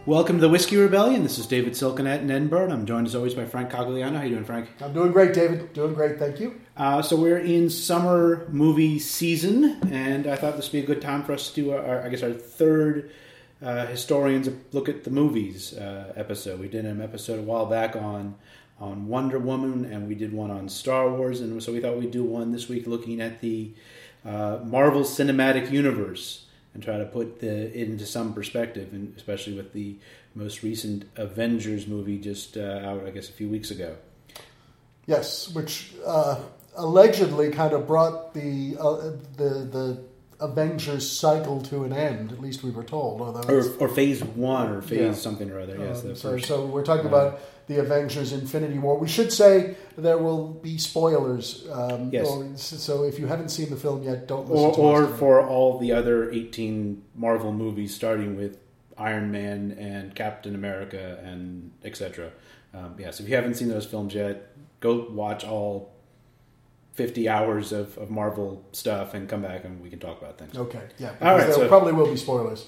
Welcome to the Whiskey Rebellion. This is David Silkenat in Edinburgh, and I'm joined as always by Frank Cogliano. How you doing, Frank? I'm doing great, David. Doing great, thank you. So we're in summer movie season, and I thought this would be a good time for us to do our third Historians Look at the Movies episode. We did an episode a while back on Wonder Woman, and we did one on Star Wars, and so we thought we'd do one this week looking at the Marvel Cinematic Universe and try to put it into some perspective, and especially with the most recent Avengers movie just out, I guess, a few weeks ago. Yes, which allegedly kind of brought the Avengers cycle to an end. At least we were told, or Phase One, or Phase something or other. Yes. So we're talking about the Avengers: Infinity War. We should say there will be spoilers. Yes. So if you haven't seen the film yet, don't listen to us. Or for all the other 18 Marvel movies, starting with Iron Man and Captain America and etc. Yes, if you haven't seen those films yet, go watch all 50 hours of Marvel stuff and come back and we can talk about things. Okay, yeah. All right, there probably will be spoilers.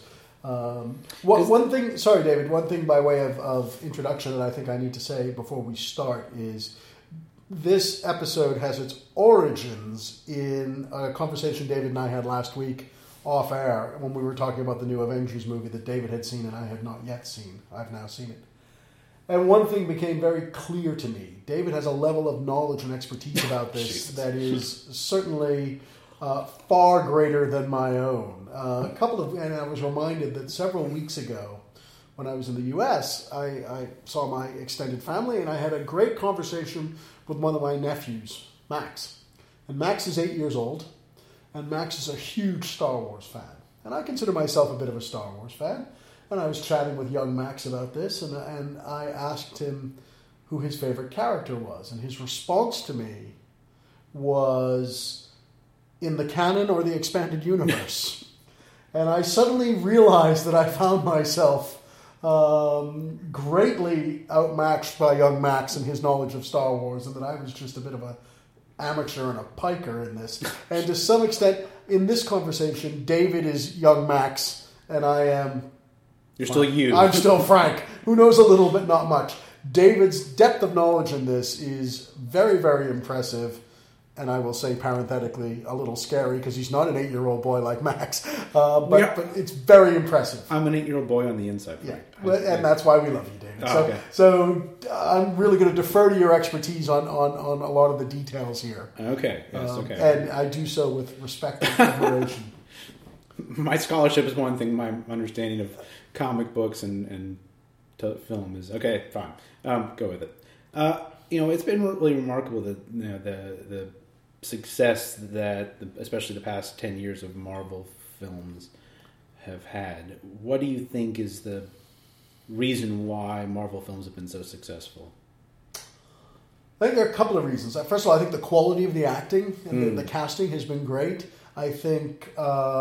One thing, sorry, David, one thing by way of introduction that I think I need to say before we start is this episode has its origins in a conversation David and I had last week off air when we were talking about the new Avengers movie that David had seen and I had not yet seen. I've now seen it. And one thing became very clear to me. David has a level of knowledge and expertise about this that is certainly far greater than my own. And I was reminded that several weeks ago, when I was in the U.S., I saw my extended family, and I had a great conversation with one of my nephews, Max. And Max is 8 years old, and Max is a huge Star Wars fan. And I consider myself a bit of a Star Wars fan. And I was chatting with young Max about this, and I asked him who his favorite character was. And his response to me was, in the canon or the expanded universe? And I suddenly realized that I found myself greatly outmatched by young Max in his knowledge of Star Wars, and that I was just a bit of an amateur and a piker in this. And to some extent, in this conversation, David is young Max, and I am... You're still you. I'm still Frank, who knows a little but not much. David's depth of knowledge in this is very, very impressive, and I will say parenthetically a little scary because he's not an 8-year-old boy like Max, but it's very impressive. I'm an 8-year-old boy on the inside, Frank. Yeah, and that's why we love you, David. Okay. So I'm really going to defer to your expertise on a lot of the details here. Okay, yes, okay. And I do so with respect and admiration. My scholarship is one thing, my understanding of comic books and film is okay. Fine, go with it. It's been really remarkable that the success that especially the past 10 years of Marvel films have had. What do you think is the reason why Marvel films have been so successful? I think there are a couple of reasons. First of all, I think the quality of the acting and the casting has been great. I think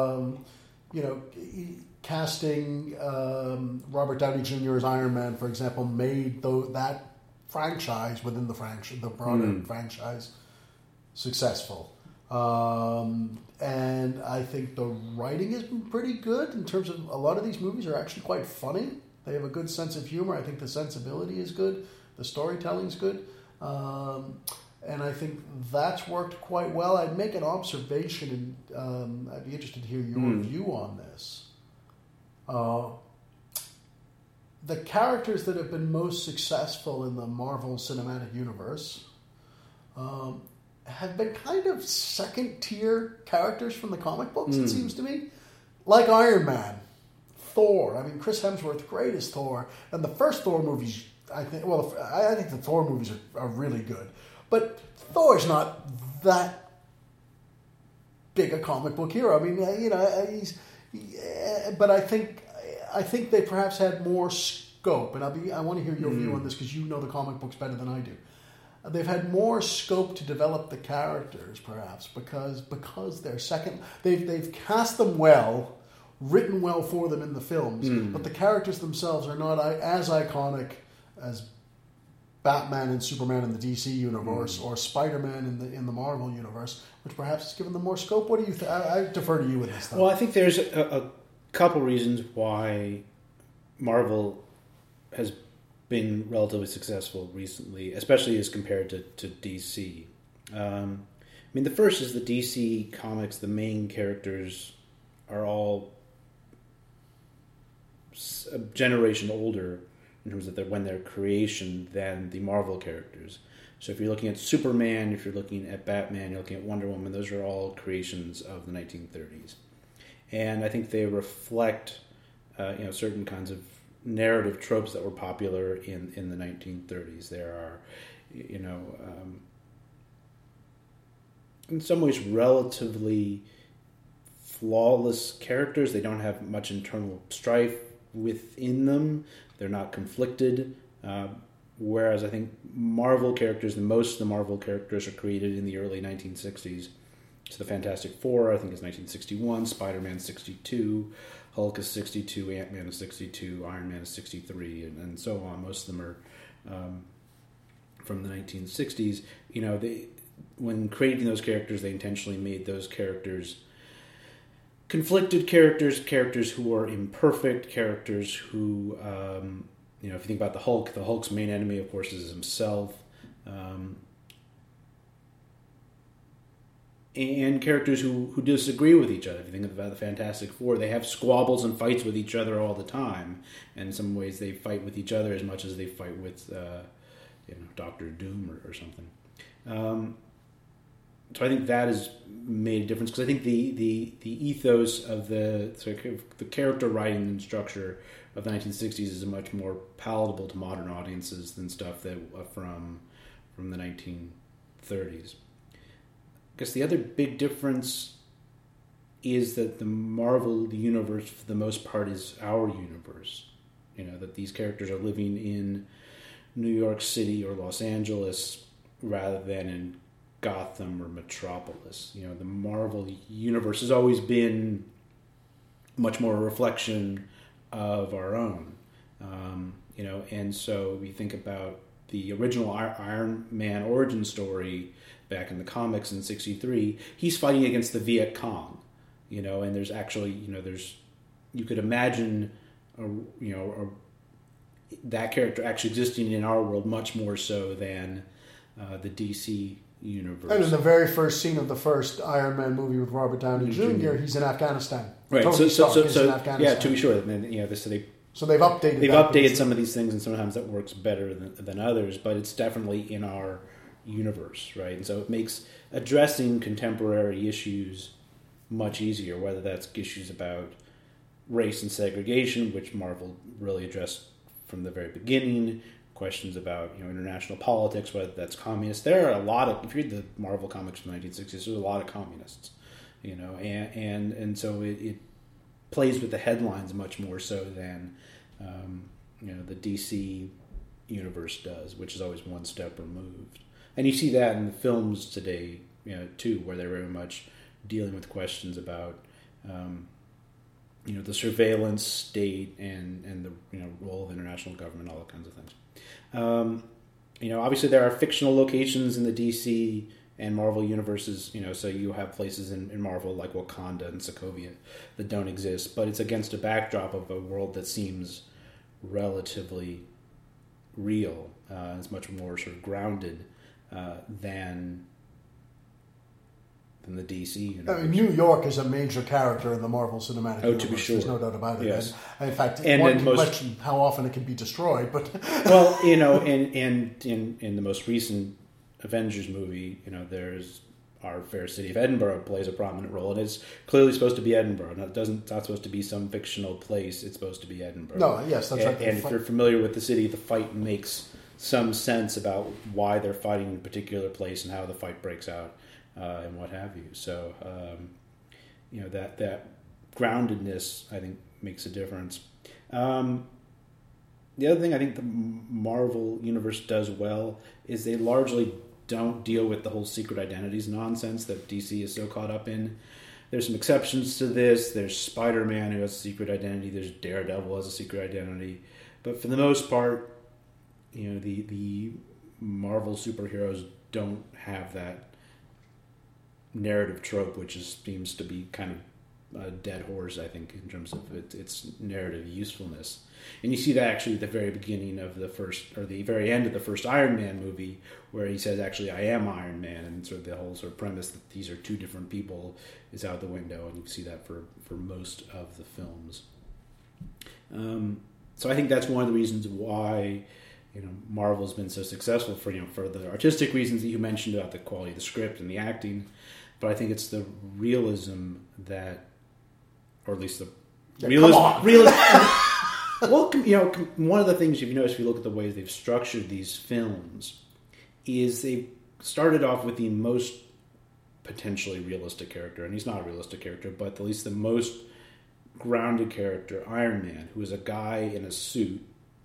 casting Robert Downey Jr. as Iron Man, for example, made that franchise within the broader franchise successful. And I think the writing has been pretty good in terms of a lot of these movies are actually quite funny. They have a good sense of humor. I think the sensibility is good. The storytelling is good. And I think that's worked quite well. I'd make an observation, and I'd be interested to hear your view on this. The characters that have been most successful in the Marvel Cinematic Universe have been kind of second-tier characters from the comic books, it seems to me. Like Iron Man, Thor. I mean, Chris Hemsworth, great as Thor. And the first Thor movies, I think the Thor movies are really good. But Thor's not that big a comic book hero. I mean, but I think they perhaps had more scope. And I want to hear your view on this because you know the comic books better than I do. They've had more scope to develop the characters, perhaps, because they're second. They've cast them well, written well for them in the films, but the characters themselves are not as iconic as Batman and Superman in the DC universe or Spider-Man in the Marvel universe, which perhaps has given them more scope. What do you think? I defer to you with this. Well, I think there's a couple reasons why Marvel has been relatively successful recently, especially as compared to DC. I mean, the first is the DC comics. The main characters are all a generation older in terms of when their creation than the Marvel characters. So if you're looking at Superman, if you're looking at Batman, you're looking at Wonder Woman, those are all creations of the 1930s. And I think they reflect certain kinds of narrative tropes that were popular in the 1930s. There are, in some ways, relatively flawless characters. They don't have much internal strife within them. They're not conflicted. Whereas I think Marvel characters, most of the Marvel characters are created in the early 1960s. So the Fantastic Four, I think, is 1961. Spider-Man 62. Hulk is 62. Ant-Man is 62. Iron Man is 63, and so on. Most of them are from the 1960s. When creating those characters, they intentionally made those characters conflicted characters who are imperfect, characters who, if you think about the Hulk's main enemy, of course, is himself. And characters who disagree with each other. If you think about the Fantastic Four, they have squabbles and fights with each other all the time. And in some ways, they fight with each other as much as they fight with, Doctor Doom or something. So I think that has made a difference, because I think the ethos of the character writing and structure of the 1960s is much more palatable to modern audiences than stuff that from the 1930s. I guess the other big difference is that the Marvel universe, for the most part, is our universe. That these characters are living in New York City or Los Angeles rather than in Gotham or Metropolis. The Marvel universe has always been much more a reflection of our own. And so we think about the original Iron Man origin story back in the comics in '63. He's fighting against the Viet Cong, and there's actually, you could imagine, that character actually existing in our world much more so than the DC universe. And in the very first scene of the first Iron Man movie with Robert Downey Jr., he's in Afghanistan. Right. Tony Stark is in Afghanistan. Yeah, to be sure. And then, so they've updated. They've updated some of these things, and sometimes that works better than others. But it's definitely in our universe, right? And so it makes addressing contemporary issues much easier. Whether that's issues about race and segregation, which Marvel really addressed from the very beginning. Questions about international politics, whether that's communist. There are a lot of, if you read the Marvel comics from the 1960s, there's a lot of communists, and so it plays with the headlines much more so than the DC universe does, which is always one step removed. And you see that in the films today, too, where they're very much dealing with questions about the surveillance state and the role of international government, all that kinds of things. Obviously there are fictional locations in the DC and Marvel universes, so you have places in Marvel like Wakanda and Sokovia that don't exist, but it's against a backdrop of a world that seems relatively real. It's much more sort of grounded than the DC universe. New York is a major character in the Marvel Cinematic Universe. To be sure. There's no doubt about it. Yes. And in fact, one can question how often it can be destroyed. But well, and in the most recent Avengers movie, there's our fair city of Edinburgh plays a prominent role, and it's clearly supposed to be Edinburgh. And it's not supposed to be some fictional place. It's supposed to be Edinburgh. No, yes, that's right. And if you're familiar with the city, the fight makes some sense about why they're fighting in a particular place and how the fight breaks out. And what have you. So, that groundedness, I think, makes a difference. The other thing I think the Marvel universe does well is they largely don't deal with the whole secret identities nonsense that DC is so caught up in. There's some exceptions to this. There's Spider-Man, who has a secret identity. There's Daredevil, who has a secret identity. But for the most part, the Marvel superheroes don't have that narrative trope, which seems to be kind of a dead horse, I think, in terms of its narrative usefulness. And you see that actually at the very beginning of the very end of the first Iron Man movie, where he says, actually, I am Iron Man, and sort of the whole sort of premise that these are two different people is out the window, and you see that for most of the films. So I think that's one of the reasons why Marvel's been so successful for the artistic reasons that you mentioned about the quality of the script and the acting, but I think it's the realism that, or at least the realism. Well, one of the things you've noticed if you look at the ways they've structured these films is they've started off with the most potentially realistic character, and he's not a realistic character, but at least the most grounded character, Iron Man, who is a guy in a suit,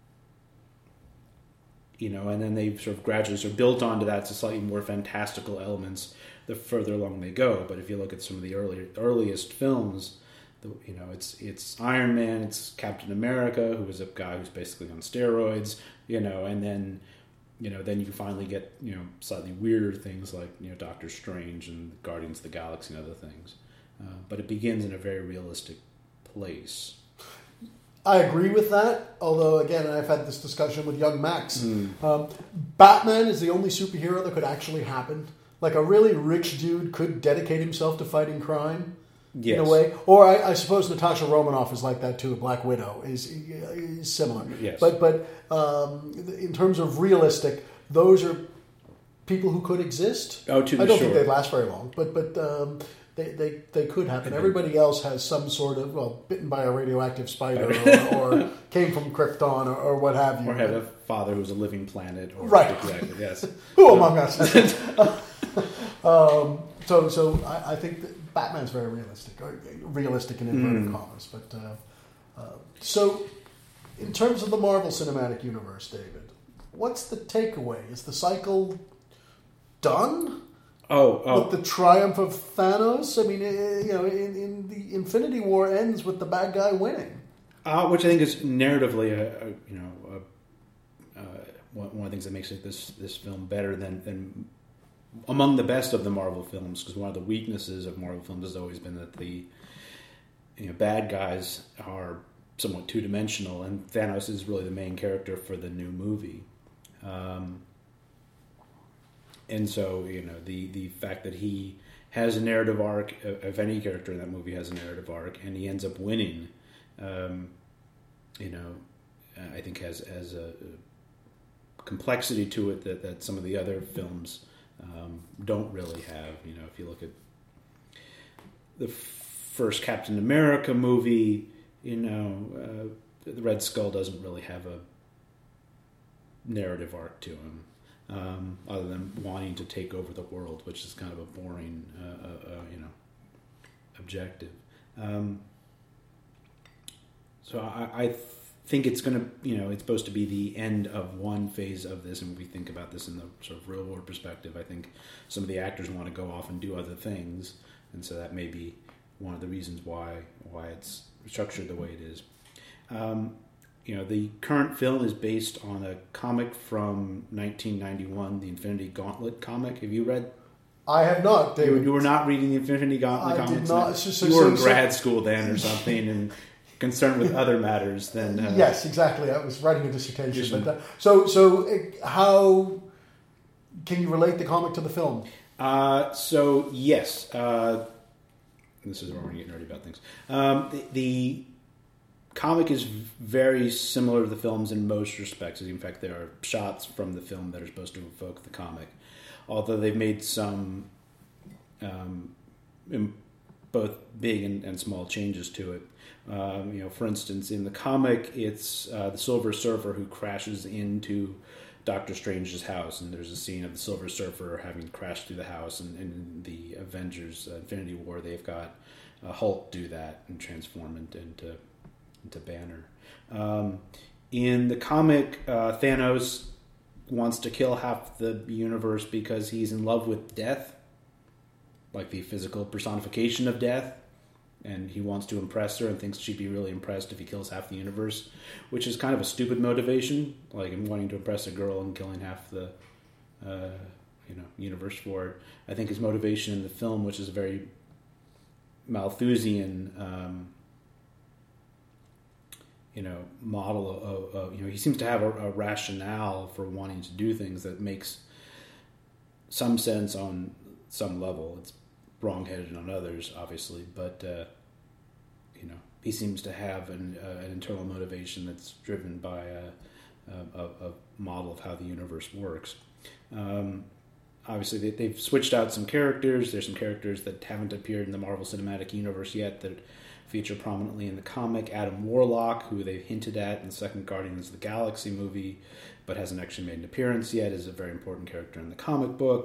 and then they've sort of gradually sort of built onto that to slightly more fantastical elements the further along they go. But if you look at some of the earliest films, it's Iron Man, it's Captain America, who is a guy who's basically on steroids, and then you finally get slightly weirder things like Doctor Strange and Guardians of the Galaxy and other things. But it begins in a very realistic place. I agree with that, although, again, I've had this discussion with young Max. Batman is the only superhero that could actually happen. Like, a really rich dude could dedicate himself to fighting crime, in a way. Or I suppose Natasha Romanoff is like that, too. Black Widow is similar. Yes. But in terms of realistic, those are people who could exist. Oh, to be I don't sure. think they'd last very long, but they could happen. Everybody else has some sort of, bitten by a radioactive spider or came from Krypton or what have you. Or had a father who's a living planet. Or right. Exactly, yes. Who among us? So I think that Batman's very realistic in inverted commas. But so in terms of the Marvel Cinematic Universe, David, what's the takeaway? Is the cycle done? Oh. With the triumph of Thanos? I mean, in the Infinity War ends with the bad guy winning. Which I think is narratively, one of the things that makes this film better than among the best of the Marvel films. Because one of the weaknesses of Marvel films has always been that the bad guys are somewhat two-dimensional, and Thanos is really the main character for the new movie. And so, the fact that he has a narrative arc, if any character in that movie has a narrative arc, and he ends up winning, I think has a complexity to it that some of the other films don't really have. If you look at the first Captain America movie, the Red Skull doesn't really have a narrative arc to him. Other than wanting to take over the world, which is kind of a boring, objective. So I think it's going to, it's supposed to be the end of one phase of this, and if we think about this in the sort of real world perspective, I think some of the actors want to go off and do other things, and so that may be one of the reasons why it's structured the way it is. The current film is based on a comic from 1991, the Infinity Gauntlet comic. Have you read? I have not, David. You were not reading the Infinity Gauntlet comics? I did not. You were in grad school then or something and concerned with other matters than... yes, exactly. I was writing a dissertation. But, so how can you relate the comic to the film? So, yes. This is where we're going to get nerdy about things. The comic is very similar to the films in most respects. In fact, there are shots from the film that are supposed to evoke the comic, although they've made some both big and small changes to it. For instance, in the comic, it's the Silver Surfer who crashes into Doctor Strange's house, and there's a scene of the Silver Surfer having crashed through the house, and in the Avengers Infinity War, they've got Hulk do that and transform into Banner. In the comic, Thanos wants to kill half the universe because he's in love with death, like the physical personification of death, and he wants to impress her and thinks she'd be really impressed if he kills half the universe, which is kind of a stupid motivation, like him wanting to impress a girl and killing half the universe for it. I think his motivation in the film, which is very Malthusian, model of he seems to have a rationale for wanting to do things that makes some sense on some level. It's wrong-headed on others, obviously, but he seems to have an internal motivation that's driven by a model of how the universe works. Obviously, they've switched out some characters. There's some characters that haven't appeared in the Marvel Cinematic Universe yet that feature prominently in the comic. Adam Warlock, who they've hinted at in the second Guardians of the Galaxy movie, but hasn't actually made an appearance yet, is a very important character in the comic book.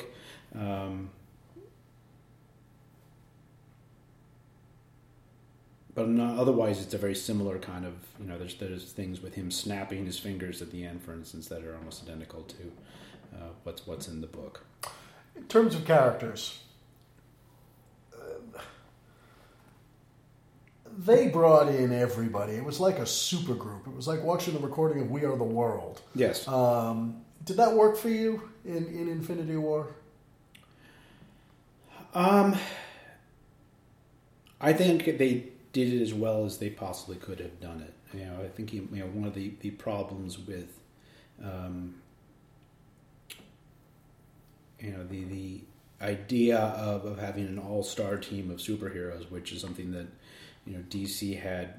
But otherwise, it's a very similar kind of, there's things with him snapping his fingers at the end, for instance, that are almost identical to what's in the book. In terms of characters, they brought in everybody. It was like a super group. It was like watching the recording of We Are the World. Yes. Did that work for you in Infinity War? I think they did it as well as they possibly could have done it. I think one of the problems with the idea of having an all-star team of superheroes, which is something that DC had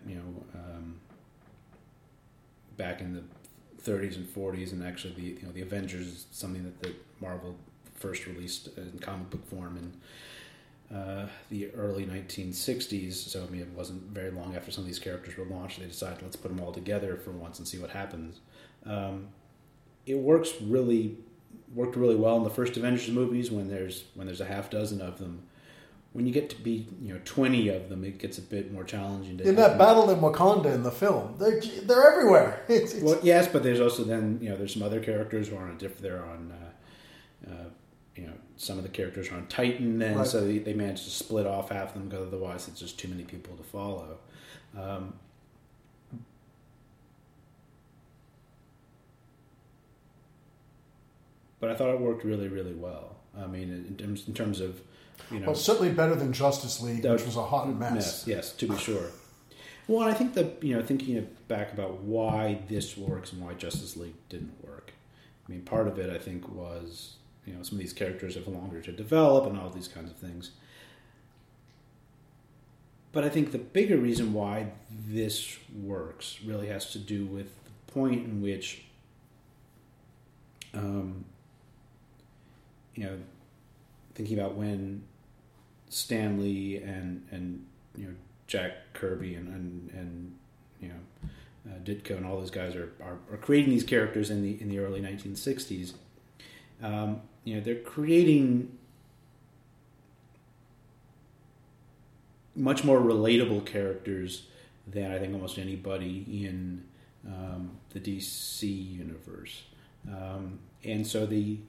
back in the 30s and 40s, and actually the Avengers is something that Marvel first released in comic book form in the early 1960s. So it wasn't very long after some of these characters were launched, they decided, let's put them all together for once and see what happens. It worked really well in the first Avengers movies when there's a half dozen of them. When you get to be 20 of them, it gets a bit more challenging. In that battle in Wakanda in the film, they're everywhere. It's... Well, yes, but there's also then there's some other characters who are on they're on some of the characters are on Titan, and right. So they managed to split off half of them because otherwise it's just too many people to follow. But I thought it worked really, really well. I mean, in terms of well, certainly better than Justice League, which was a hot mess. Yes, to be sure. Well, and I think that thinking back about why this works and why Justice League didn't work. I mean, part of it I think was some of these characters have longer to develop and all these kinds of things. But I think the bigger reason why this works really has to do with the point in which, thinking about when Stan Lee and Jack Kirby and Ditko and all those guys are creating these characters in the early 1960s. They're creating much more relatable characters than I think almost anybody in the DC universe. And so the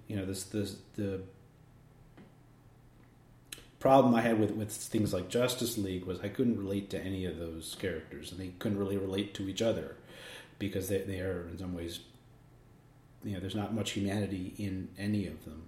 problem I had with things like Justice League was I couldn't relate to any of those characters, and they couldn't really relate to each other because they are in some ways, there's not much humanity in any of them.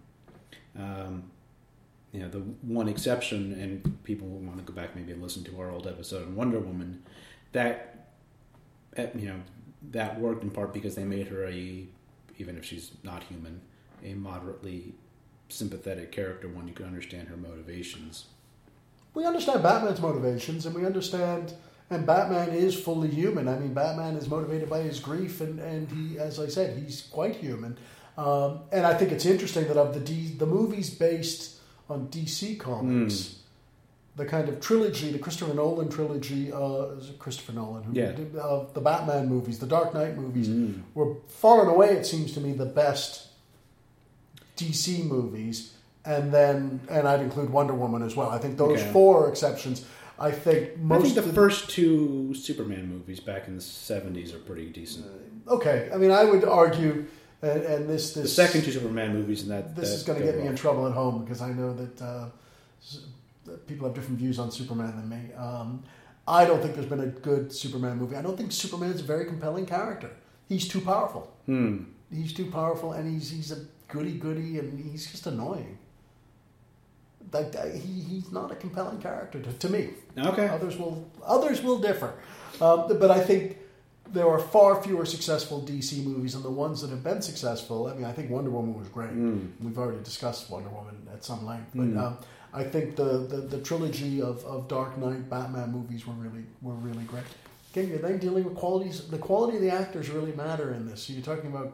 The one exception, and people will want to go back maybe and listen to our old episode on Wonder Woman, that worked in part because they made her even if she's not human, a moderately sympathetic character, one you can understand her motivations. We understand Batman's motivations, and and Batman is fully human. I mean, Batman is motivated by his grief, and he, as I said, he's quite human. And I think it's interesting that of the movies based on DC Comics, the kind of trilogy, the Christopher Nolan trilogy, Christopher Nolan, who did the Batman movies, the Dark Knight movies, were far and away, it seems to me, the best DC movies. And I'd include Wonder Woman as well. I think those four exceptions. I think the first two Superman movies back in the 70s are pretty decent. Okay, I mean, I would argue, and this the second two Superman movies, and this is going to get me in trouble at home because I know that people have different views on Superman than me. I don't think there's been a good Superman movie. I don't think Superman's a very compelling character. He's too powerful. He's too powerful, and he's a goody-goody, and he's just annoying. he's not a compelling character to me. Okay. Others will differ, but I think there are far fewer successful DC movies, and the ones that have been successful. I mean, I think Wonder Woman was great. We've already discussed Wonder Woman at some length, but I think the trilogy of Dark Knight, Batman movies were really great. Again, you're then dealing with qualities. The quality of the actors really matter in this. So you're talking about,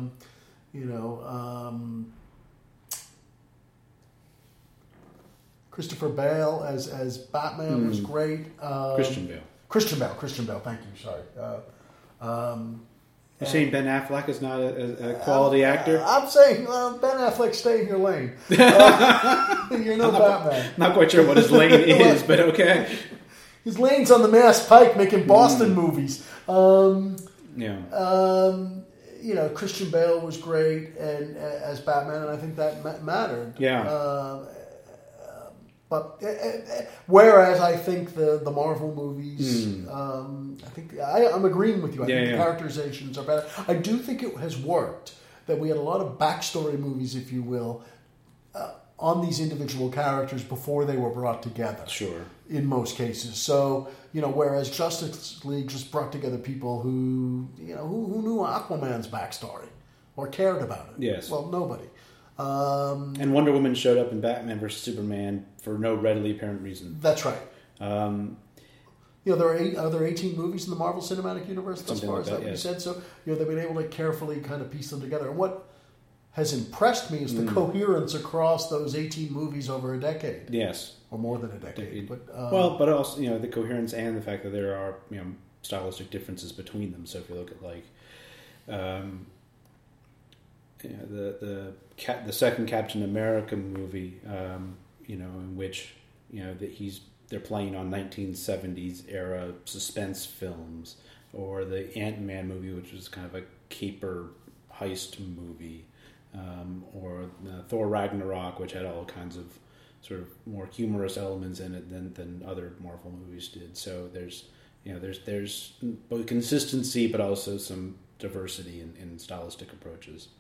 Christopher Bale as Batman was great. Christian Bale. Christian Bale. Thank you. Sorry. You're saying Ben Affleck is not a quality actor? I'm saying Ben Affleck, stay in your lane. You're no Batman. Not quite sure what his lane is, but okay. His lane's on the Mass Pike making Boston movies. Christian Bale was great and as Batman, and I think that mattered. Yeah. But whereas I think the Marvel movies, I think I'm agreeing with you. I think the characterizations are better. I do think it has worked that we had a lot of backstory movies, if you will, on these individual characters before they were brought together. Sure. In most cases, so whereas Justice League just brought together people who knew Aquaman's backstory or cared about it. Yes. Well, nobody. And Wonder Woman showed up in Batman vs Superman for no readily apparent reason. That's right. There are 18 movies in the Marvel Cinematic Universe as far as that you said. So they've been able to carefully kind of piece them together. And what has impressed me is the coherence across those 18 movies over a decade. Yes. Or more than a decade. But but also the coherence and the fact that there are stylistic differences between them. So if you look at the second Captain America movie, in which they're playing on 1970s era suspense films, or the Ant-Man movie, which was kind of a caper heist movie, or Thor Ragnarok, which had all kinds of sort of more humorous elements in it than other Marvel movies did. So there's both consistency, but also some diversity in stylistic approaches.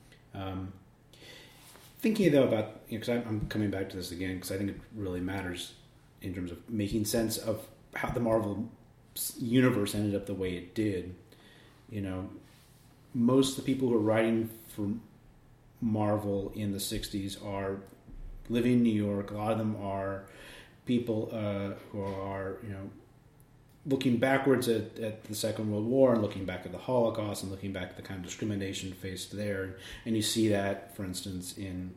Thinking though about because I'm coming back to this again because I think it really matters in terms of making sense of how the Marvel universe ended up the way it did. Most of the people who are writing for Marvel in the 60s are living in New York. A lot of them are people who are looking backwards at the Second World War and looking back at the Holocaust and looking back at the kind of discrimination faced there. And you see that, for instance, in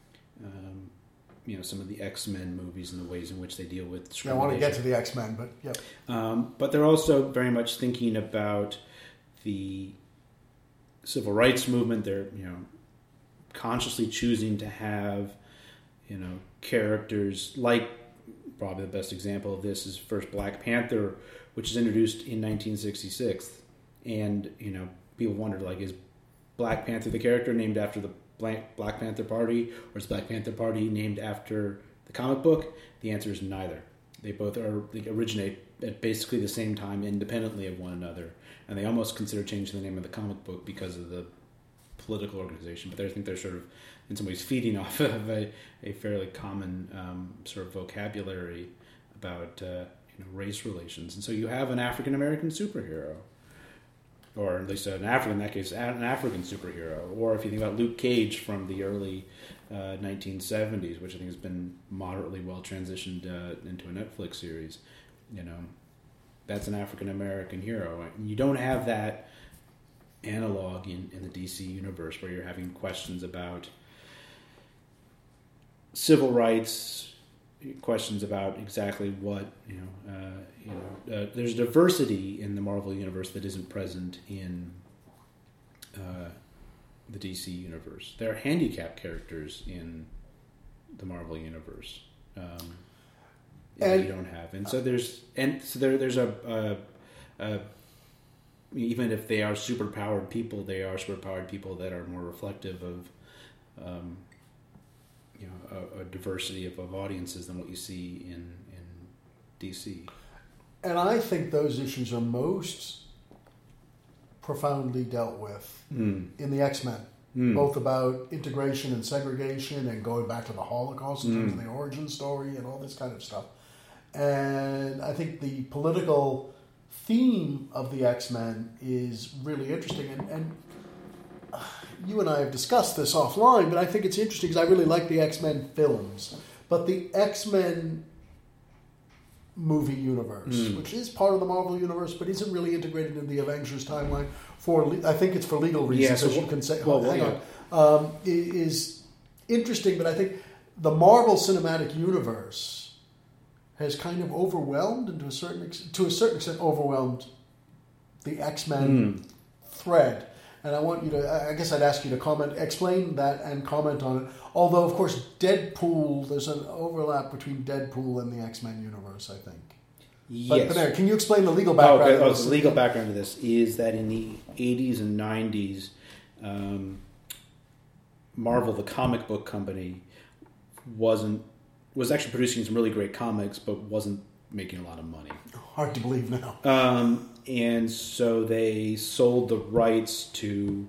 some of the X-Men movies and the ways in which they deal with discrimination. I want to get to the X-Men, but yeah. But they're also very much thinking about the civil rights movement. They're consciously choosing to have characters like, probably the best example of this is first Black Panther, which is introduced in 1966, and people wondered, is Black Panther the character named after the Black Panther Party, or is Black Panther Party named after the comic book? The answer is neither. They both originate at basically the same time, independently of one another, and they almost consider changing the name of the comic book because of the political organization. But I think they're sort of, in some ways, feeding off of a fairly common sort of vocabulary about race relations. And so you have an African American superhero, or at least in that case, an African superhero. Or if you think about Luke Cage from the early 1970s, which I think has been moderately well transitioned into a Netflix series, that's an African American hero. And you don't have that analog in the DC universe where you're having questions about civil rights, questions about exactly what there's diversity in the Marvel universe that isn't present in the DC universe. There are handicapped characters in the Marvel universe that you don't have, and so there's a even if they are superpowered people, they are superpowered people that are more reflective of a diversity of audiences than what you see in DC. And I think those issues are most profoundly dealt with in the X-Men both about integration and segregation and going back to the Holocaust in terms of the origin story and all this kind of stuff. And I think the political theme of the X-Men is really interesting. And you and I have discussed this offline, but I think it's interesting because I really like the X-Men films. But the X-Men movie universe, which is part of the Marvel universe, but isn't really integrated in the Avengers timeline I think it's for legal reasons, as you can say. Is interesting, but I think the Marvel Cinematic Universe has kind of overwhelmed, and to a certain extent, overwhelmed the X-Men thread. And I want you to, I guess I'd ask you to explain that and comment on it. Although, of course, Deadpool, there's an overlap between Deadpool and the X-Men universe, I think. Yes. But Aaron, can you explain the legal background? The legal background of this is that in the 80s and 90s, Marvel, the comic book company, was actually producing some really great comics, but wasn't making a lot of money. Hard to believe now. And so they sold the rights to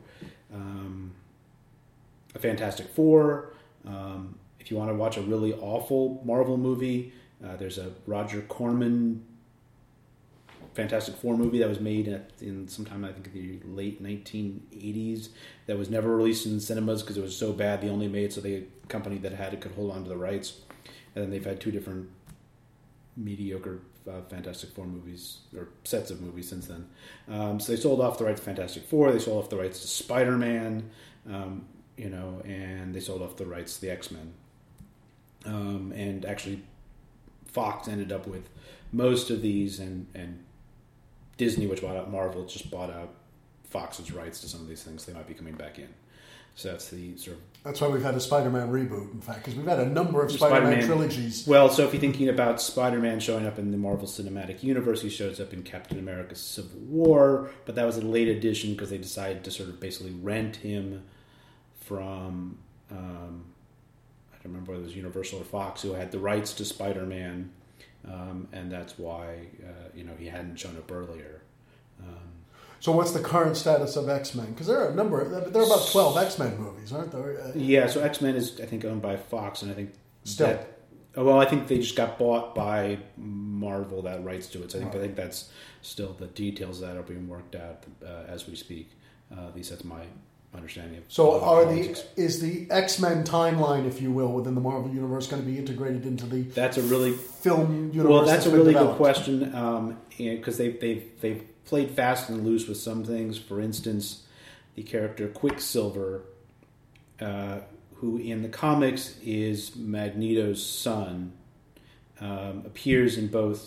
a Fantastic Four. If you want to watch a really awful Marvel movie, there's a Roger Corman Fantastic Four movie that was made in sometime, I think, in the late 1980s, that was never released in cinemas because it was so bad they only made so the company that had it could hold on to the rights. And then they've had two different mediocre Fantastic Four movies, or sets of movies since then. So they sold off the rights to Fantastic Four, they sold off the rights to Spider-Man, and they sold off the rights to the X-Men. And actually, Fox ended up with most of these, and Disney, which bought out Marvel, just bought out Fox's rights to some of these things. They might be coming back in. So that's the sort of... That's why we've had a Spider-Man reboot, in fact, because we've had a number of Spider-Man trilogies. Well, so if you're thinking about Spider-Man showing up in the Marvel Cinematic Universe, he shows up in Captain America Civil War, but that was a late edition because they decided to sort of basically rent him from... I don't remember whether it was Universal or Fox, who had the rights to Spider-Man, and that's why he hadn't shown up earlier. So what's the current status of X-Men? Because there are a number, there are about 12 X-Men movies, aren't there? Yeah, so X-Men is, I think, owned by Fox, and I think still. I think they just got bought by Marvel, that rights to it. So I think that's still the details that are being worked out as we speak. At least that's my understanding of. So is the X-Men timeline, if you will, within the Marvel universe going to be integrated into the film universe? Well, that's a really good question, because they've played fast and loose with some things. For instance, the character Quicksilver, who in the comics is Magneto's son, appears in both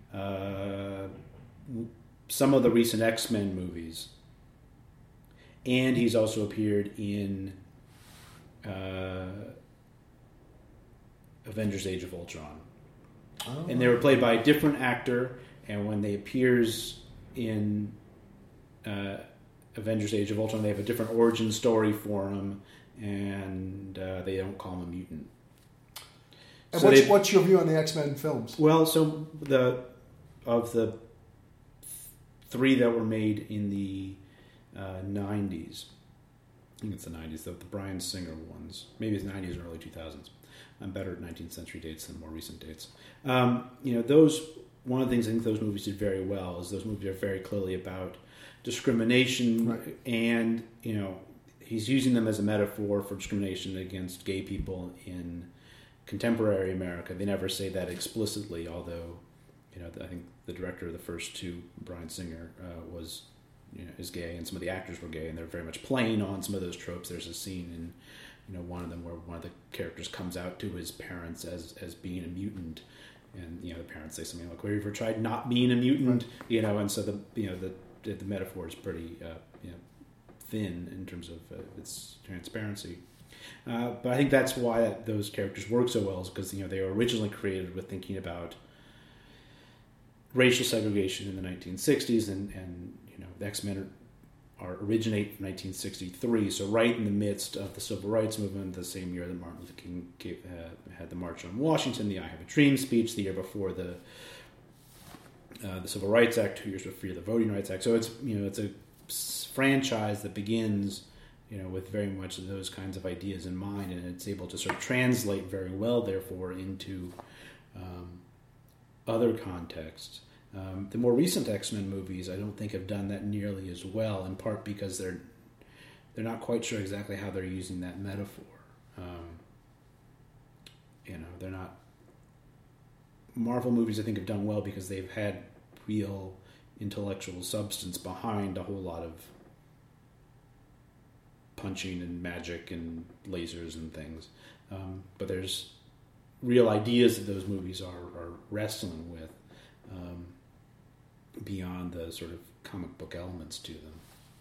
some of the recent X-Men movies, and he's also appeared in Avengers: Age of Ultron. Oh. And they were played by a different actor, and when they appears in Avengers: Age of Ultron, they have a different origin story for him, and they don't call him a mutant. And what's your view on the X-Men films? Well, so of the three that were made in the 90s, I think it's the 90s, the Bryan Singer ones, maybe it's 90s or early 2000s. I'm better at 19th century dates than more recent dates. Those... One of the things I think those movies did very well is those movies are very clearly about discrimination, right. And he's using them as a metaphor for discrimination against gay people in contemporary America. They never say that explicitly, although I think the director of the first two, Bryan Singer, is gay, and some of the actors were gay, and they're very much playing on some of those tropes. There's a scene in one of them where one of the characters comes out to his parents as being a mutant. And the parents say something like, "Have you ever tried not being a mutant?" Right. And so the metaphor is pretty thin in terms of its transparency. But I think that's why those characters work so well, is because they were originally created with thinking about racial segregation in the 1960s, and the X-Men originate from 1963, so right in the midst of the Civil Rights Movement, the same year that Martin Luther King had the March on Washington, the I Have a Dream speech, the year before the Civil Rights Act, 2 years before the Voting Rights Act. So it's a franchise that begins with very much of those kinds of ideas in mind, and it's able to sort of translate very well, therefore, into other contexts. The more recent X-Men movies, I don't think have done that nearly as well, in part because they're not quite sure exactly how they're using that metaphor. They're not. Marvel movies, I think, have done well because they've had real intellectual substance behind a whole lot of punching and magic and lasers and things. But there's real ideas that those movies are wrestling with beyond the sort of comic book elements to them.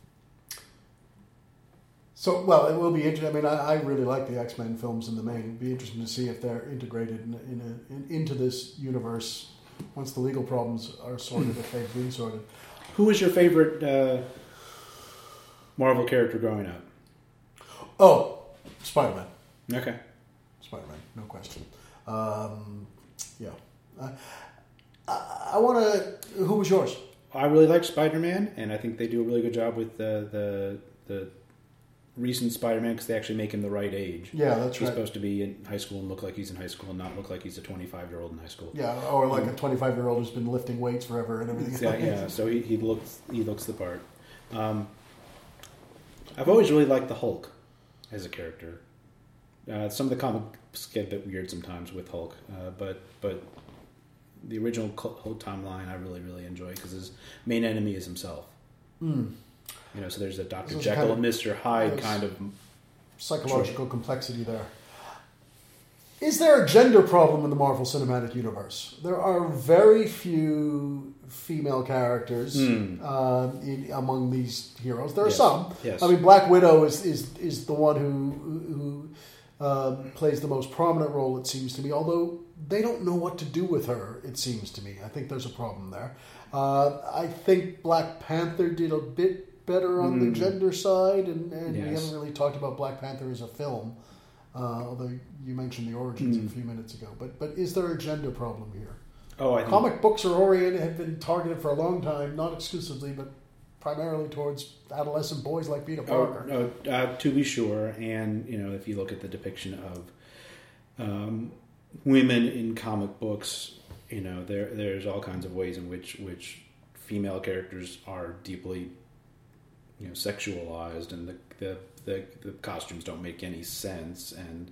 So, well, it will be interesting. I mean, I really like the X-Men films in the main. It'd be interesting to see if they're integrated into this universe once the legal problems are sorted, if they've been sorted. Who was your favorite Marvel character growing up? Oh, Spider-Man. Okay. Spider-Man, no question. Yeah. I want to... Who was yours? I really like Spider-Man, and I think they do a really good job with the recent Spider-Man because they actually make him the right age. Yeah, that's he's right. supposed to be in high school and look like he's in high school and not look like he's a 25-year-old in high school. Yeah, or like a 25-year-old who's been lifting weights forever and everything. Yeah. So he looks the part. I've always really liked the Hulk as a character. Some of the comics get a bit weird sometimes with Hulk, but the original Hulk timeline I really, really enjoy because his main enemy is himself. So there's a Dr. Jekyll and Mr. Hyde kind of psychological complexity there. Is there a gender problem in the Marvel Cinematic Universe? There are very few female characters among these heroes. There are some. Yes. I mean, Black Widow is the one who plays the most prominent role, it seems to me, although they don't know what to do with her, it seems to me. I think there's a problem there. I think Black Panther did a bit better on the gender side, and we haven't really talked about Black Panther as a film, although you mentioned the origins a few minutes ago. But is there a gender problem here? Oh, I think comic books have been targeted for a long time, not exclusively, but primarily towards adolescent boys like Peter Parker. To be sure, and if you look at the depiction of women in comic books, there's all kinds of ways in which female characters are deeply sexualized, and the costumes don't make any sense, and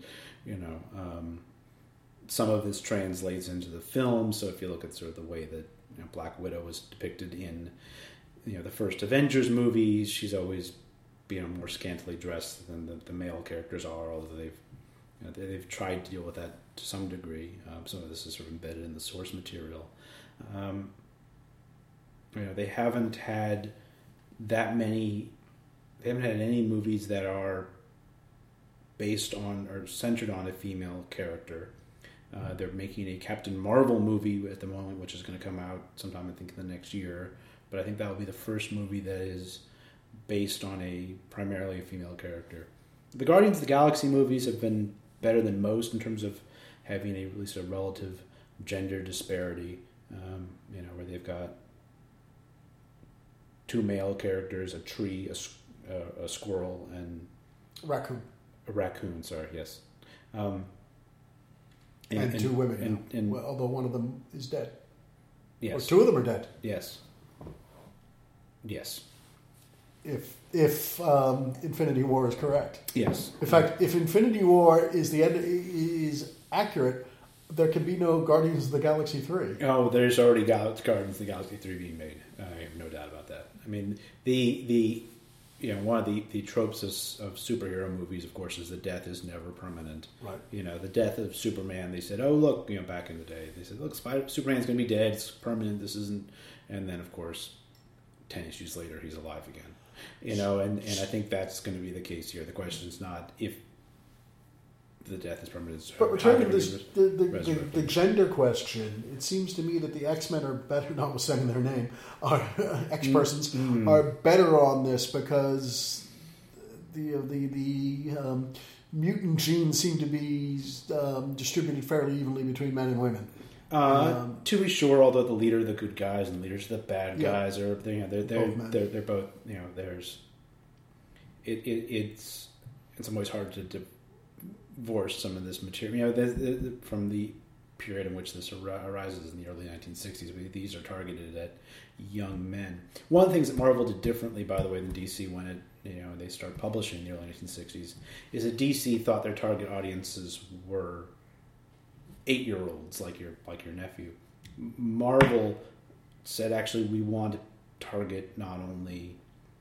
some of this translates into the film. So if you look at sort of the way that Black Widow was depicted in the first Avengers movies, she's always more scantily dressed than the male characters are, although they've tried to deal with that to some degree. Some of this is sort of embedded in the source material. They haven't had any movies that are based on or centered on a female character. They're making a Captain Marvel movie at the moment, which is going to come out sometime, I think, in the next year. But I think that will be the first movie that is based on primarily a female character. The Guardians of the Galaxy movies have been better than most in terms of having at least a relative gender disparity, where they've got two male characters, a tree, a squirrel, and a raccoon. Sorry, yes, and two women. Although one of them is dead. Yes, or two of them are dead. Yes. If Infinity War is correct. Yes. In fact, if Infinity War is accurate, there can be no Guardians of the Galaxy 3. Oh, there's already Guardians of the Galaxy 3 being made. I have no doubt about that. I mean, one of the tropes of superhero movies, of course, is the death is never permanent. Right. The death of Superman, they said, oh, look, back in the day, they said, look, Superman's going to be dead, it's permanent, this isn't... And then, of course, 10 issues later, he's alive again. And I think that's going to be the case here. The question is not if the death is permanent. But returning to the gender question, it seems to me that the X-Men are better, notwithstanding their name, are X-persons are better on this because the mutant genes seem to be distributed fairly evenly between men and women. To be sure, although the leader of the good guys and the leaders of the bad guys are they're both there's it's in some ways hard to divorce some of this material, from the period in which this arises in the early 1960s. These are targeted at young men. One of the things that Marvel did differently, by the way, than DC when they started publishing in the early 1960s, is that DC thought their target audiences were 8-year-olds like your nephew. Marvel said, actually, we want to target not only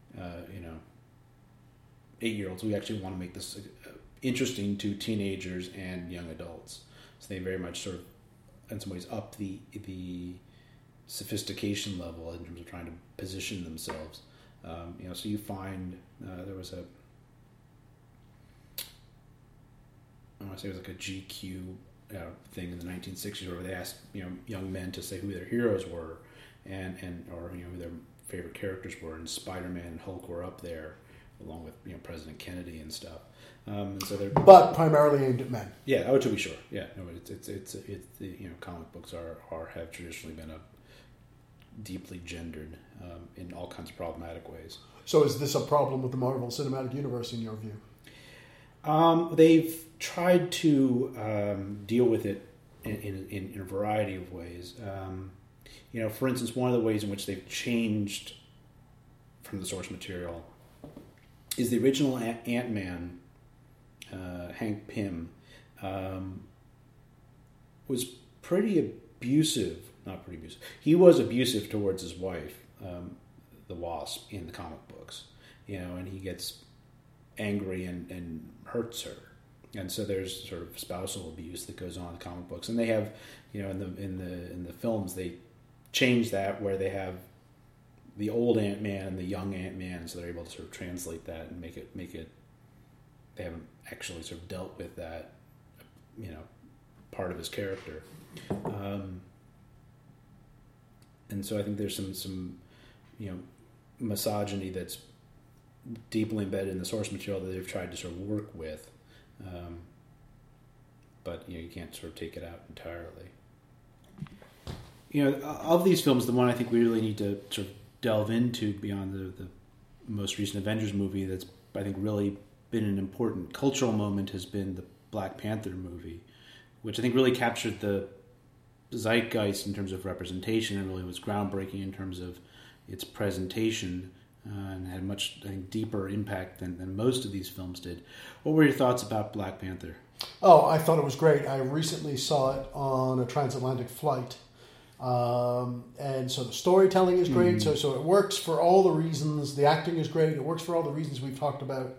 8-year-olds. We actually want to make this interesting to teenagers and young adults. So they very much sort of, in some ways, up the sophistication level in terms of trying to position themselves. So you find there was I want to say it was like a GQ thing in the 1960s where they asked young men to say who their heroes were and who their favorite characters were, and Spider-Man and Hulk were up there along with President Kennedy and stuff. But primarily aimed at men. Yeah, to be sure. Yeah, no, it's comic books have traditionally been deeply gendered in all kinds of problematic ways. So is this a problem with the Marvel Cinematic Universe in your view? They've tried to deal with it in a variety of ways. For instance, one of the ways in which they've changed from the source material is the original Ant-Man, Hank Pym, was pretty abusive. Not pretty abusive. He was abusive towards his wife, the Wasp, in the comic books. And he gets angry and hurts her. And so there's sort of spousal abuse that goes on in the comic books. And they have, in the films, they change that where they have the old Ant-Man and the young Ant-Man, so they're able to sort of translate that and make it. They haven't actually sort of dealt with that, part of his character. And so I think there's some misogyny that's deeply embedded in the source material that they've tried to sort of work with. But you can't sort of take it out entirely. Of these films, the one I think we really need to sort of delve into beyond the most recent Avengers movie that's, I think, really been an important cultural moment has been the Black Panther movie, which I think really captured the zeitgeist in terms of representation and really was groundbreaking in terms of its presentation and had a much, I think, deeper impact than most of these films did. What were your thoughts about Black Panther? Oh, I thought it was great. I recently saw it on a transatlantic flight. And so the storytelling is great. Mm-hmm. So it works for all the reasons. The acting is great. It works for all the reasons we've talked about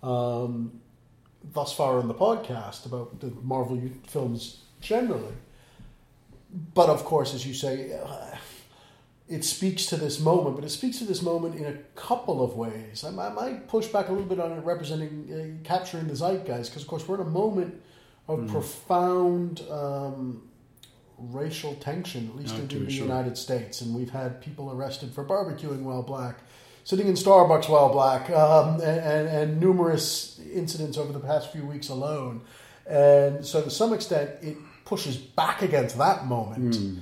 thus far in the podcast about the Marvel films generally. But of course, as you say, it speaks to this moment. But it speaks to this moment in a couple of ways. I might push back a little bit on it representing, capturing the zeitgeist, because of course we're in a moment of profound racial tension, at least in the United States. And we've had people arrested for barbecuing while black, sitting in Starbucks while black, and numerous incidents over the past few weeks alone. And so to some extent, it pushes back against that moment.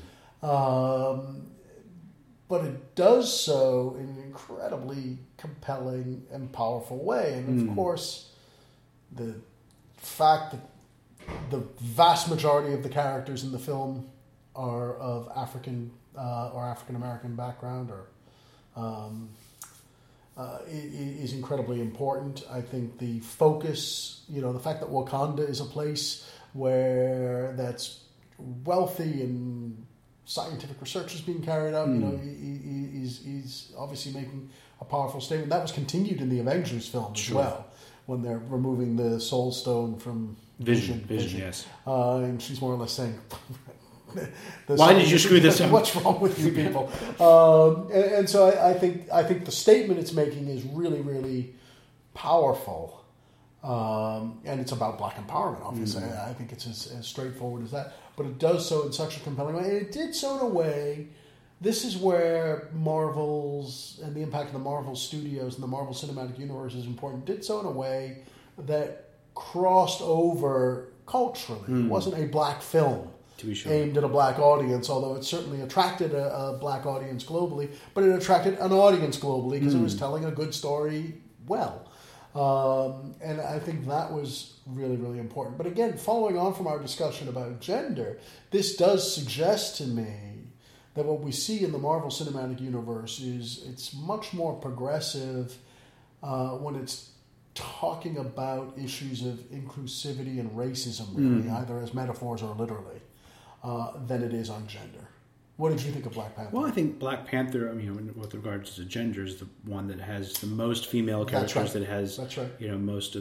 But it does so in an incredibly compelling and powerful way. And of course, the fact that the vast majority of the characters in the film are of African or African American background, is incredibly important. I think the focus, the fact that Wakanda is a place where that's wealthy and scientific research is being carried out, he's obviously making a powerful statement. That was continued in the Avengers film as well, when they're removing the Soul Stone from Vision, yes. And she's more or less saying, why did you screw this up? What's wrong with you people? And so I think the statement it's making is really, really powerful. And it's about black empowerment, obviously. I think it's as straightforward as that. But it does so in such a compelling way. And it did so in a way, this is where Marvel's, and the impact of the Marvel Studios and the Marvel Cinematic Universe is important, did so in a way that crossed over culturally. It wasn't a black film aimed at a black audience, although it certainly attracted a black audience globally, but it attracted an audience globally because it was telling a good story well. And I think that was really, really important. But again, following on from our discussion about gender, this does suggest to me that what we see in the Marvel Cinematic Universe is it's much more progressive when it's talking about issues of inclusivity and racism, really, either as metaphors or literally, than it is on gender. What did you think of Black Panther? Well, I think Black Panther, with regards to gender, is the one that has the most female characters. That's right. That has, that's right. Most of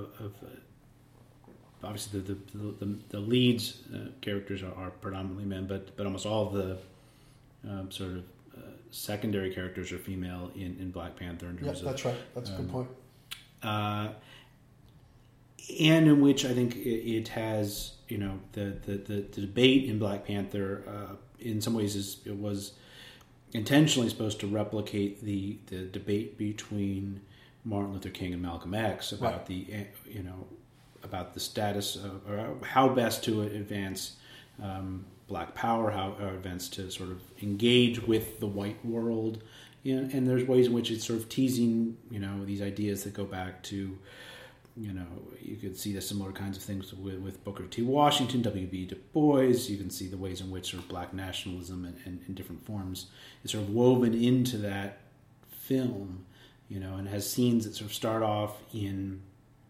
obviously the leads characters are predominantly men, but almost all of the sort of secondary characters are female in Black Panther. That's right. That's a good point. And in which I think it has, the debate in Black Panther in some ways it was intentionally supposed to replicate the debate between Martin Luther King and Malcolm X about about the status of, or how best to advance Black power, how advance to sort of engage with the white world. And there's ways in which it's sort of teasing, these ideas that go back to, you could see the similar kinds of things with Booker T. Washington, W.B. Du Bois. You can see the ways in which sort of black nationalism and in different forms is sort of woven into that film, and has scenes that sort of start off in,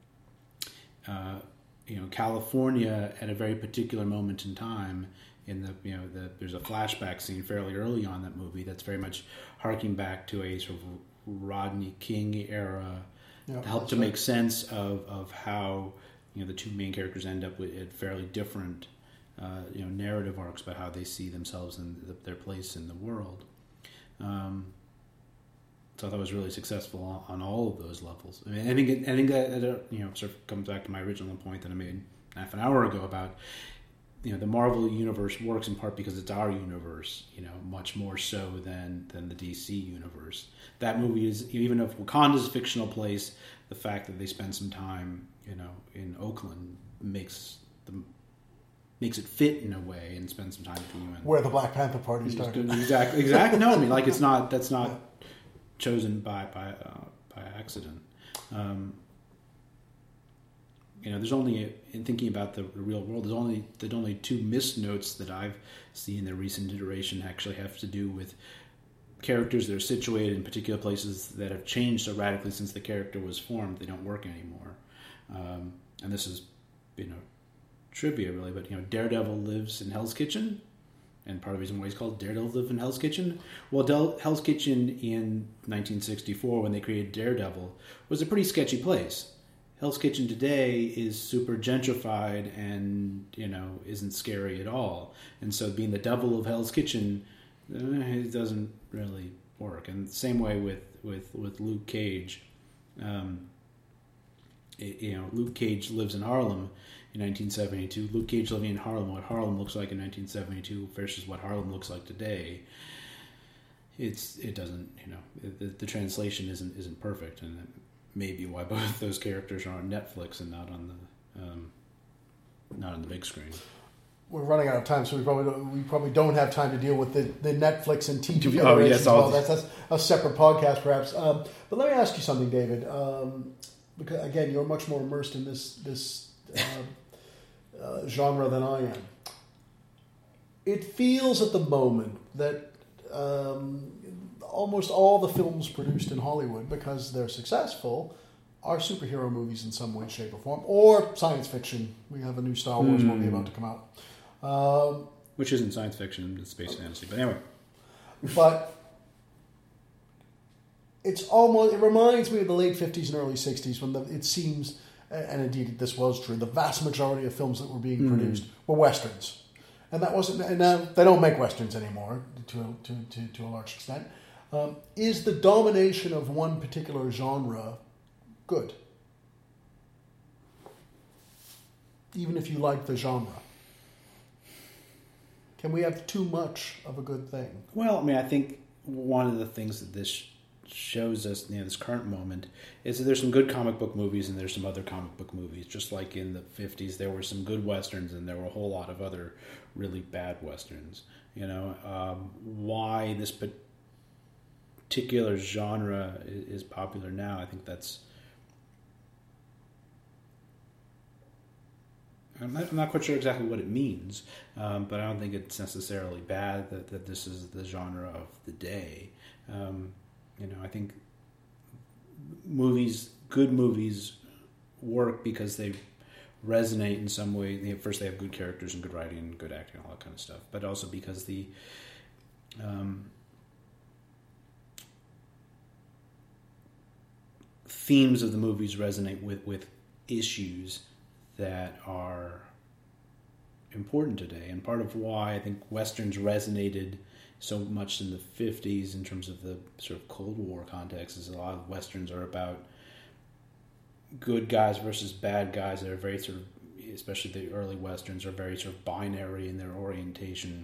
California at a very particular moment in time. There's a flashback scene fairly early on in that movie that's very much harking back to a sort of Rodney King era. To help to make sense of how the two main characters end up with fairly different narrative arcs about how they see themselves and their place in the world. So I thought it was really successful on all of those levels. I mean, I think that sort of comes back to my original point that I made half an hour ago about the Marvel universe works in part because it's our universe, much more so than the DC universe. That movie is, even if Wakanda's a fictional place, the fact that they spend some time, in Oakland makes it fit in a way, and spend some time at the UN. Where the Black Panther Party started. Exactly. No, I mean, that's not chosen by accident. There's only, in thinking about the real world, there's only two missed notes that I've seen in the recent iteration actually have to do with characters that are situated in particular places that have changed so radically since the character was formed. They don't work anymore. And this is, trivia really, but, Daredevil lives in Hell's Kitchen. And part of the reason why he's called Daredevil live in Hell's Kitchen. Well, Hell's Kitchen in 1964, when they created Daredevil, was a pretty sketchy place. Hell's Kitchen today is super gentrified and, isn't scary at all. And so being the devil of Hell's Kitchen, it doesn't really work. And the same way with Luke Cage. Luke Cage lives in Harlem in 1972. Luke Cage living in Harlem, what Harlem looks like in 1972 versus what Harlem looks like today. It doesn't, the translation isn't perfect, and that may be why both those characters are on Netflix and not on the big screen. We're running out of time, so we probably don't have time to deal with the Netflix and TV. Oh yes, that's a separate podcast, perhaps. But let me ask you something, David. Because again, you're much more immersed in this genre than I am. It feels at the moment that almost all the films produced in Hollywood, because they're successful, are superhero movies in some way, shape, or form, or science fiction. We have a new Star Wars movie about to come out. Which isn't science fiction, it's space fantasy. But anyway. But it reminds me of the late 50s and early 60s when it seems, and indeed this was true, the vast majority of films that were being produced were Westerns. And that wasn't, and now they don't make Westerns anymore to a large extent. Is the domination of one particular genre good? Even if you like the genre. Can we have too much of a good thing? Well, I mean, I think one of the things that this shows us, this current moment, is that there's some good comic book movies and there's some other comic book movies. Just like in the 50s, there were some good Westerns and there were a whole lot of other really bad Westerns. Why this particular genre is popular now, I think that's I'm not quite sure exactly what it means, but I don't think it's necessarily bad that this is the genre of the day. I think good movies work because they resonate in some way. First, they have good characters and good writing and good acting, all that kind of stuff, but also because the themes of the movies resonate with issues that are important today. And part of why I think Westerns resonated so much in the 50s in terms of the sort of Cold War context is a lot of Westerns are about good guys versus bad guys that are very sort of, especially the early Westerns, are very sort of binary in their orientation.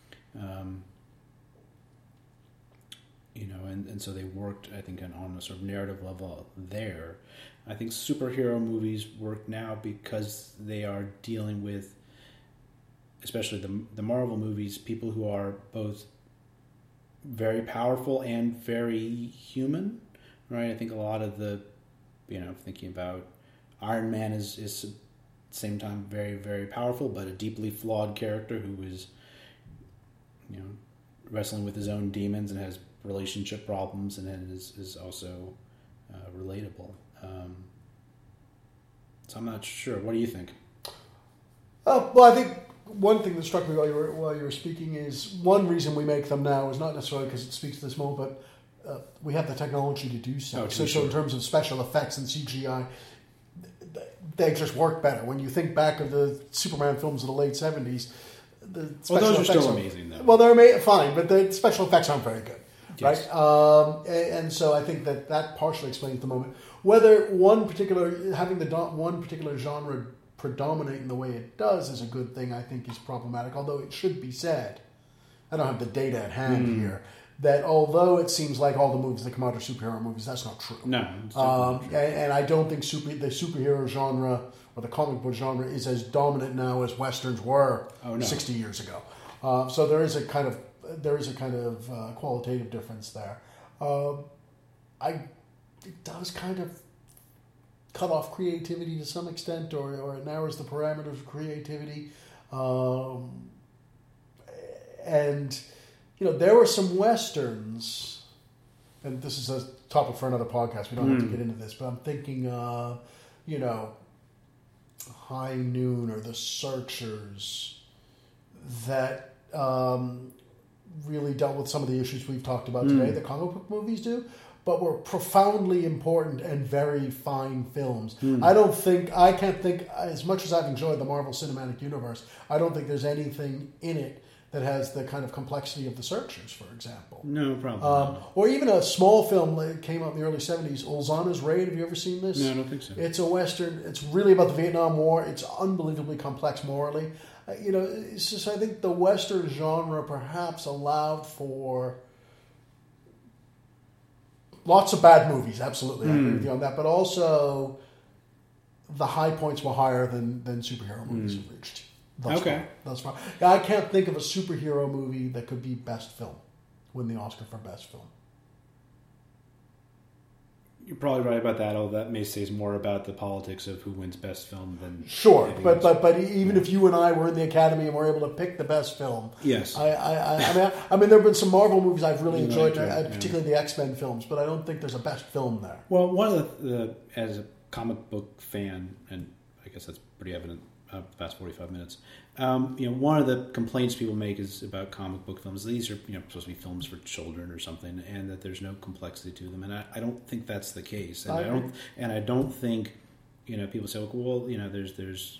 And so they worked, I think, on a sort of narrative level there. I think superhero movies work now because they are dealing with, especially the Marvel movies, people who are both very powerful and very human, right? I think a lot of the, thinking about Iron Man is at the same time very, very powerful, but a deeply flawed character who is, wrestling with his own demons and has relationship problems, and then is also relatable. So I'm not sure. What do you think? Well, I think one thing that struck me while you were speaking is one reason we make them now is not necessarily because it speaks to this moment, but we have the technology to do so. So in terms of special effects and CGI, they just work better. When you think back of the Superman films of the late 70s, the special those are effects still amazing, though. Well, they're fine, but the special effects aren't very good. Yes. Right, and so I think that partially explains the moment. Whether one particular genre predominate in the way it does is a good thing, I think, is problematic. Although it should be said, I don't have the data at hand here, that although it seems like all the movies that come out are superhero movies, that's not true. No, and I don't think the superhero genre or the comic book genre is as dominant now as Westerns were 60 years ago. So there is a kind of qualitative difference there. It does kind of cut off creativity to some extent, or it narrows the parameters of creativity. And there were some Westerns, and this is a topic for another podcast. We don't have to get into this, but I'm thinking, High Noon or The Searchers that really dealt with some of the issues we've talked about today. The comic book movies do, but were profoundly important and very fine films. I can't think, as much as I've enjoyed the Marvel Cinematic Universe, I don't think there's anything in it that has the kind of complexity of The Searchers, for example. No problem. Or even a small film that came out in the early 70s, Ulzana's Raid. Have you ever seen this? No, I don't think so. It's a Western. It's really about the Vietnam War. It's unbelievably complex morally. It's just, I think the Western genre perhaps allowed for lots of bad movies, absolutely. I agree with you on that. But also, the high points were higher than superhero movies have reached. That's fine. I can't think of a superhero movie that could be best film, win the Oscar for best film. You're probably right about that. Although that may say more about the politics of who wins best film than sure. But even if you and I were in the Academy and were able to pick the best film, yes. I mean, there have been some Marvel movies I've really enjoyed, particularly the X-Men films. But I don't think there's a best film there. Well, one of the as a comic book fan, and I guess that's pretty evident. Past 45 minutes. One of the complaints people make is about comic book films. These are supposed to be films for children or something, and that there's no complexity to them. And I don't think that's the case. And I don't think people say, well, there's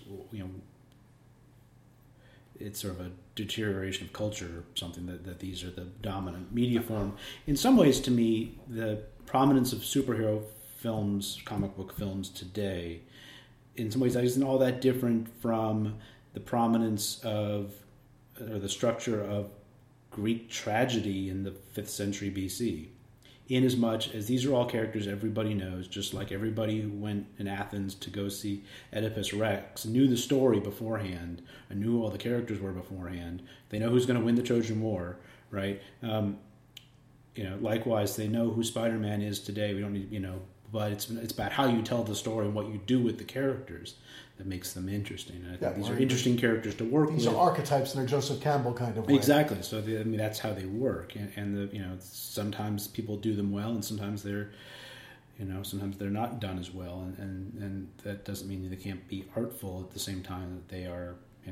it's sort of a deterioration of culture or something that these are the dominant media form. In some ways, to me, the prominence of superhero films, comic book films today, in some ways, that isn't all that different from the prominence of, or the structure of Greek tragedy in the 5th century BC. Inasmuch as these are all characters everybody knows, just like everybody who went in Athens to go see Oedipus Rex knew the story beforehand, and knew all the characters were beforehand. They know who's going to win the Trojan War, right? Likewise, they know who Spider-Man is today. We don't need, but it's about how you tell the story and what you do with the characters that makes them interesting. And I think these are interesting characters to work with. These are archetypes in a Joseph Campbell kind of way. Exactly. So that's how they work, and sometimes people do them well, and sometimes they're not done as well, and that doesn't mean they can't be artful at the same time that they are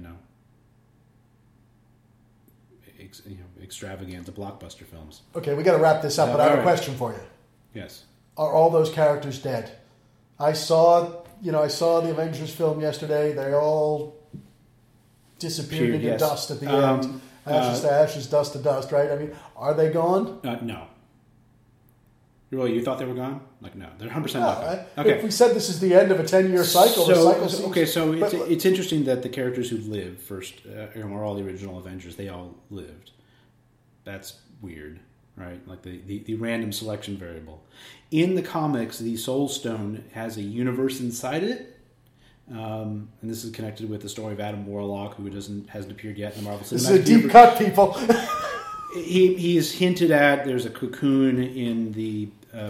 extravaganza blockbuster films. Okay, we got to wrap this up, but I have a question for you. Yes. Are all those characters dead? I saw the Avengers film yesterday. They all disappeared into dust at the end. Ashes to ashes, dust to dust, right? I mean, are they gone? No. Really, you thought they were gone? No, they're 100% not gone. Okay. If we said this is the end of a 10-year cycle, it's interesting that the characters who lived first, or all the original Avengers, they all lived. That's weird, right? Like the random selection variable. In the comics, the Soul Stone has a universe inside it. And this is connected with the story of Adam Warlock, who hasn't appeared yet in the Marvel Cinematic Universe. This is a deep cut, people. He is hinted at. There's a cocoon in the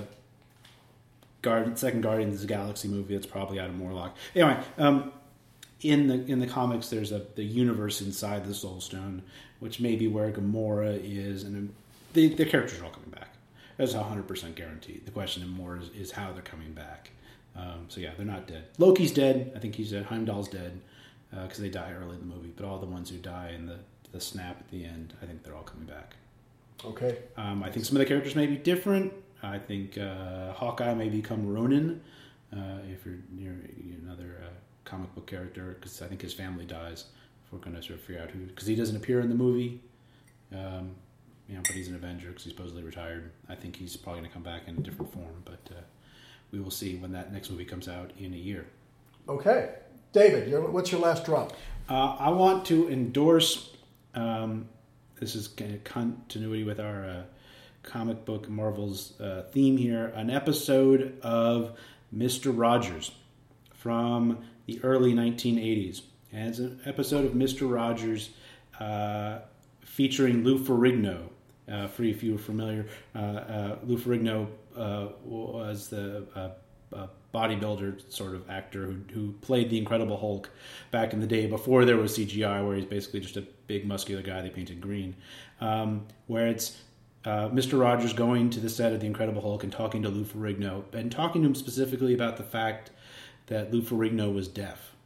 second Guardians of the Galaxy movie. That's probably Adam Warlock. Anyway, in the comics, there's the universe inside the Soul Stone, which may be where Gamora is, and the characters are all coming back. That's 100% guaranteed. The question in more is how they're coming back. They're not dead. Loki's dead. I think Heimdall's dead because they die early in the movie. But all the ones who die in the snap at the end, I think they're all coming back. Okay. I think some of the characters may be different. I think Hawkeye may become Ronin if you're another comic book character, because I think his family dies. If we're going to sort of figure out who, because he doesn't appear in the movie, but he's an Avenger because he's supposedly retired. I think he's probably going to come back in a different form, but we will see when that next movie comes out in a year. Okay, David, what's your last drop? I want to endorse. This is kind of continuity with our comic book Marvel's theme here. An episode of Mr. Rogers from the early 1980s. And it's an episode of Mr. Rogers featuring Lou Ferrigno. If you were familiar, Lou Ferrigno was the bodybuilder sort of actor who played the Incredible Hulk back in the day before there was CGI, where he's basically just a big muscular guy they painted green. Where it's Mr. Rogers going to the set of the Incredible Hulk and talking to Lou Ferrigno, and talking to him specifically about the fact that Lou Ferrigno was deaf,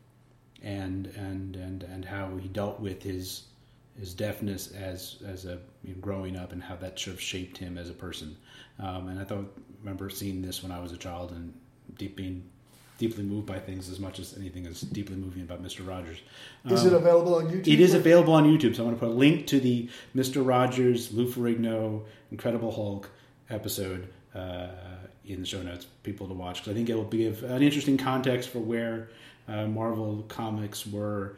and how he dealt with his deafness as growing up, and how that sort of shaped him as a person. And I remember seeing this when I was a child and being deeply moved by things as much as anything is deeply moving about Mr. Rogers. Is it available on YouTube? It is available on YouTube, so I'm going to put a link to the Mr. Rogers, Lou Ferrigno, Incredible Hulk episode in the show notes for people to watch, because I think it will give an interesting context for where Marvel Comics were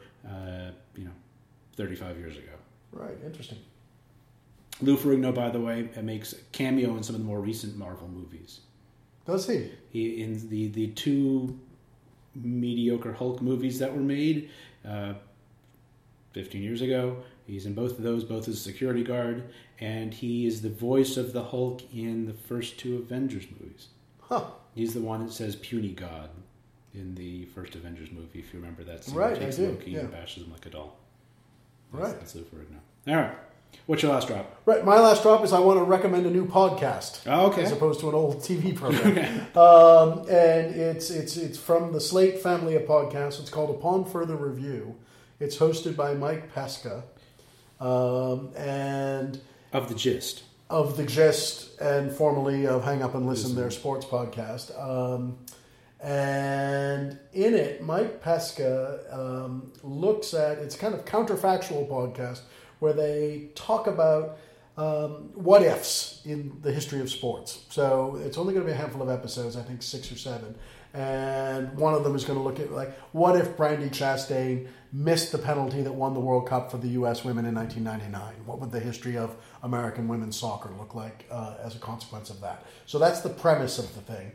35 years ago. Right, interesting. Lou Ferrigno, by the way, makes a cameo in some of the more recent Marvel movies. Does he? In the two mediocre Hulk movies that were made 15 years ago, he's in both of those, both as a security guard, and he is the voice of the Hulk in the first two Avengers movies. Huh. He's the one that says puny god in the first Avengers movie, if you remember that scene. Right, he takes I do. Loki and bashes him like a doll. That's Lou Ferrigno. All right. What's your last drop? Right, my last drop is I want to recommend a new podcast. Oh, okay. As opposed to an old TV program. Okay. And it's from the Slate family of podcasts. It's called Upon Further Review. It's hosted by Mike Pesca. And Of The Gist. Of The Gist, and formerly of Hang Up and Listen, their sports podcast. And in it, Mike Pesca looks at, it's kind of counterfactual podcast, where they talk about what ifs in the history of sports. So it's only going to be a handful of episodes, I think 6 or 7. And one of them is going to look at, what if Brandi Chastain missed the penalty that won the World Cup for the U.S. women in 1999? What would the history of American women's soccer look like as a consequence of that? So that's the premise of the thing.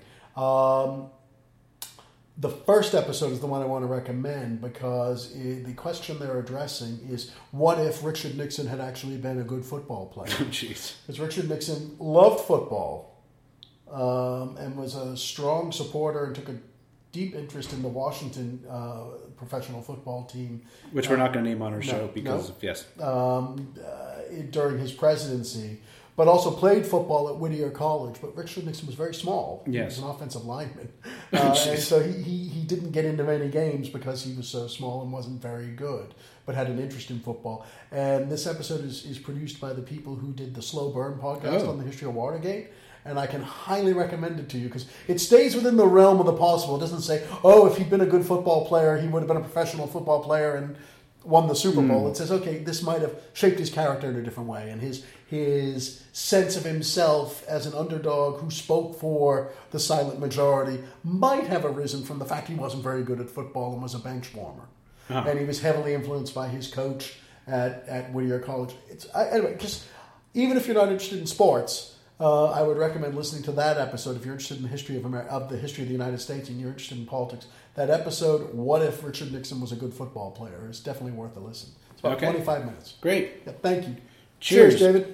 The first episode is the one I want to recommend because the question they're addressing is, what if Richard Nixon had actually been a good football player? Jeez. Because Richard Nixon loved football, and was a strong supporter and took a deep interest in the Washington professional football team. Which we're not going to name on our show because, yes. During his presidency, but also played football at Whittier College. But Richard Nixon was very small. Yes. He was an offensive lineman. And so he didn't get into many games because he was so small and wasn't very good, but had an interest in football. And this episode is produced by the people who did the Slow Burn podcast on the history of Watergate. And I can highly recommend it to you because it stays within the realm of the possible. It doesn't say, if he'd been a good football player, he would have been a professional football player and won the Super Bowl. It says, okay, this might have shaped his character in a different way. And his sense of himself as an underdog who spoke for the silent majority might have arisen from the fact he wasn't very good at football and was a bench warmer. Uh-huh. And he was heavily influenced by his coach at Whittier College. Anyway, just even if you're not interested in sports, I would recommend listening to that episode if you're interested in the history of the history of the United States and you're interested in politics. That episode, What If Richard Nixon Was a Good Football Player, is definitely worth a listen. It's about 25 minutes. Great. Yeah, thank you. Cheers, David.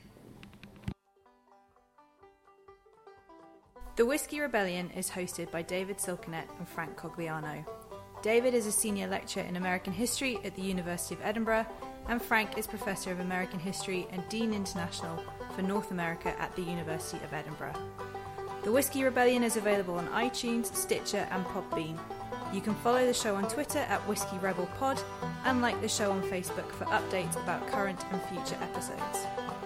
The Whiskey Rebellion is hosted by David Silkenett and Frank Cogliano. David is a senior lecturer in American history at the University of Edinburgh, and Frank is Professor of American History and Dean International for North America at the University of Edinburgh. The Whiskey Rebellion is available on iTunes, Stitcher and Podbean. You can follow the show on Twitter at Whiskey Rebel Pod and like the show on Facebook for updates about current and future episodes.